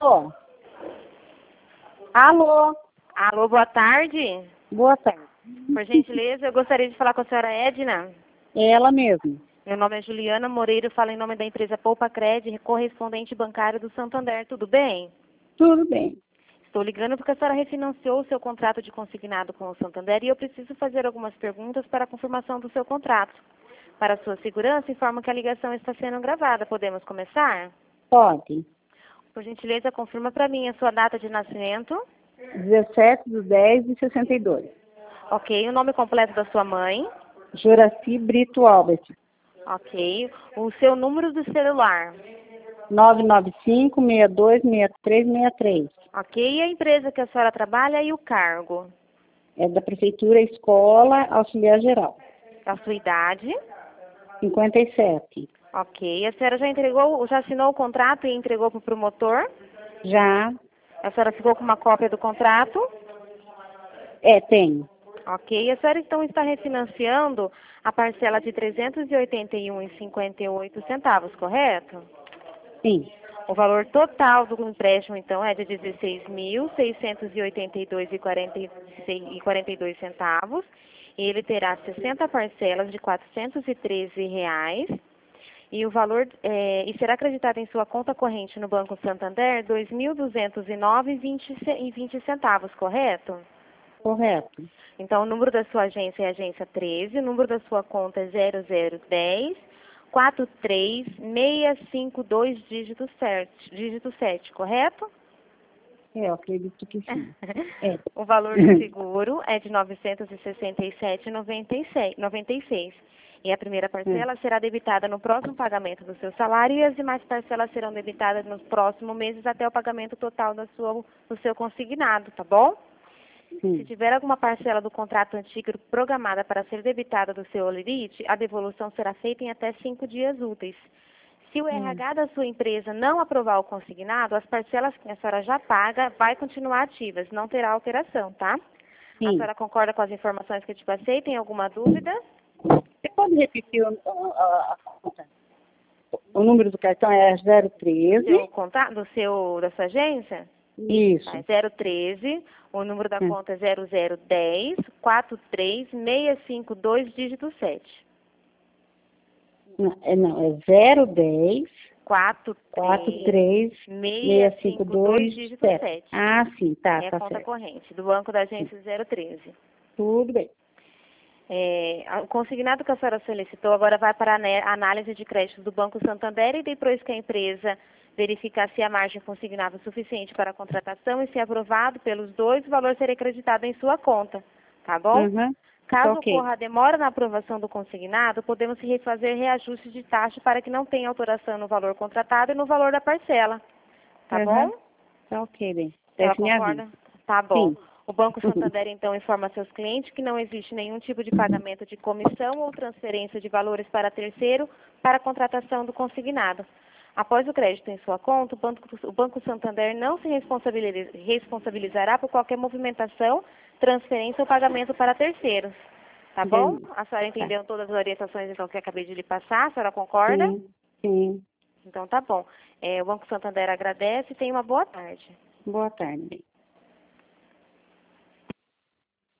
Alô? Alô? Alô, boa tarde. Boa tarde. Por gentileza, eu gostaria de falar com a senhora Edna. É ela mesma. Meu nome é Juliana Moreira, eu falo em nome da empresa Poupa Cred, correspondente bancário do Santander. Tudo bem? Tudo bem. Estou ligando porque a senhora refinanciou o seu contrato de consignado com o Santander e eu preciso fazer algumas perguntas para a confirmação do seu contrato. Para sua segurança, informo que a ligação está sendo gravada. Podemos começar? Pode. Por gentileza, confirma para mim a sua data de nascimento. 17/10/62. Ok, o nome completo da sua mãe. Juraci Brito Albert. Ok, o seu número do celular. 995-626363. Ok, e a empresa que a senhora trabalha e o cargo? É da Prefeitura Escola Auxiliar Geral. A sua idade? 57. Ok, a senhora já assinou o contrato e entregou para o promotor? Já? A senhora ficou com uma cópia do contrato? Tenho. Ok, a senhora então está refinanciando a parcela de R$ 381,58, correto? Sim. O valor total do empréstimo, então, é de R$ 16.682,42 e ele terá 60 parcelas de R$ 413 e o valor e será acreditado em sua conta corrente no Banco Santander R$ 2.209,20, correto? Correto. Então, o número da sua agência é a agência 13, o número da sua conta é 0010 43652 dígito 7, correto? Eu acredito que sim. É. O valor do seguro é de R$ 967,96. E a primeira parcela será debitada no próximo pagamento do seu salário e as demais parcelas serão debitadas nos próximos meses até o pagamento total do seu consignado, tá bom? Se tiver alguma parcela do contrato antigo programada para ser debitada do seu limite, a devolução será feita em até 5 dias úteis. Se o RH da sua empresa não aprovar o consignado, as parcelas que a senhora já paga vai continuar ativas, não terá alteração, tá? Sim. A senhora concorda com as informações que eu te passei? Tem alguma dúvida? Você pode repetir a conta? O número do cartão é 013. Da sua agência? Isso. Tá, 013, o número da conta é 0010 43652 dígito 7. Não, é 010 43652 dígito 7. Ah, sim, tá, É a tá conta certo. corrente do banco da agência 013. Tudo bem. O consignado que a senhora solicitou agora vai para a análise de crédito do Banco Santander e depois que a empresa verificar se a margem consignável é suficiente para a contratação e se aprovado pelos dois, o valor será acreditado em sua conta, tá bom? Uhum. Caso Ok. ocorra a demora na aprovação do consignado, podemos refazer reajuste de taxa para que não tenha alteração no valor contratado e no valor da parcela, tá bom? Tá ok, bem. Ela Peço minha concorda? vida. Tá bom. Sim. O Banco Santander, então, informa a seus clientes que não existe nenhum tipo de pagamento de comissão ou transferência de valores para terceiro para a contratação do consignado. Após o crédito em sua conta, o Banco Santander não se responsabilizará por qualquer movimentação, transferência ou pagamento para terceiros. Tá bom? Entendi. A senhora Tá. entendeu todas as orientações, então, que eu acabei de lhe passar? A senhora concorda? Sim. Sim. Então, tá bom. O Banco Santander agradece e tenha uma boa tarde. Boa tarde, bem.